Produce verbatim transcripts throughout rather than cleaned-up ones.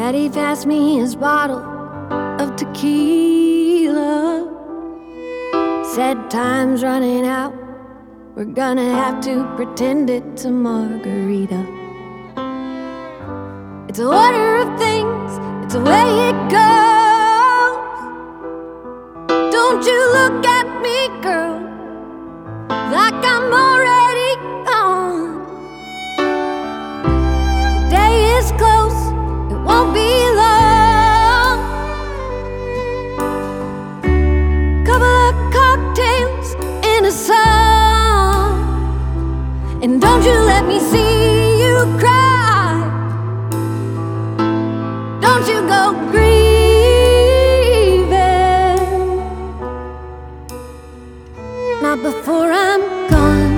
Daddy passed me his bottle of tequila. Said time's running out, we're gonna have to pretend it's a margarita. It's a order of things, it's the way it goes. Don't you look at me, girl, like I'm already gone. The day is close, it won't be long. Couple of cocktails and a song, and don't you let me see you cry. Don't you go grieving, not before I'm gone.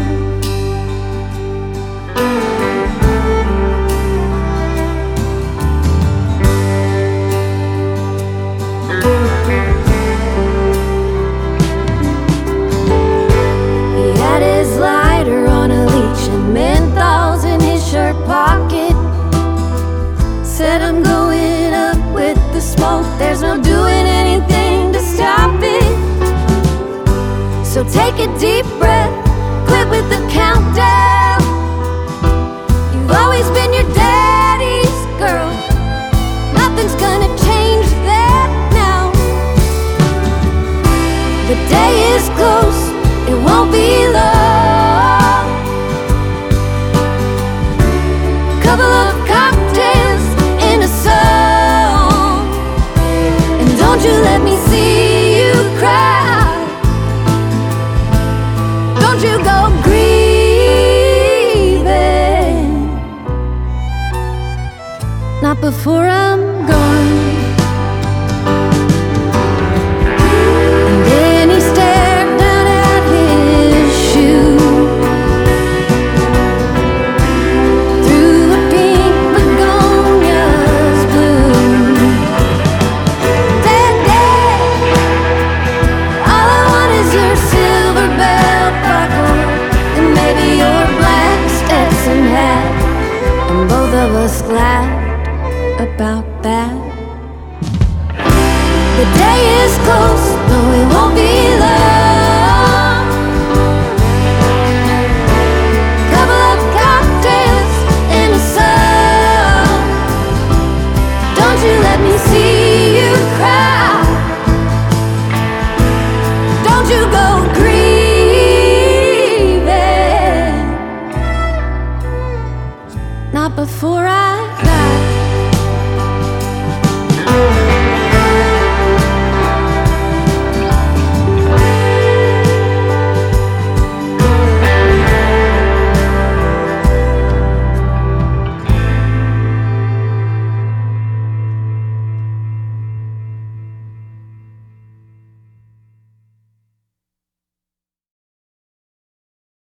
He had his lighter on a leash and menthols in his shirt pocket. Said I'm going up with the smoke, there's no doing anything to stop it. So take a deep breath, quit with the countdown. You've always been your daddy's girl, nothing's gonna change that now. The day is close, it won't be long. Couple of cocktails and a song, and don't you let me see you cry. Don't you go grieving, not before I'm gone. And then he stared down at his shoe through a pink begonia's bloom. That day, all I want is your silver belt buckle and maybe your black Stetson hat, and both of us glad about that. The day is close, no it won't be long. Couple of cocktails and a song, don't you let me see you cry. Don't you go grieving, not before I die.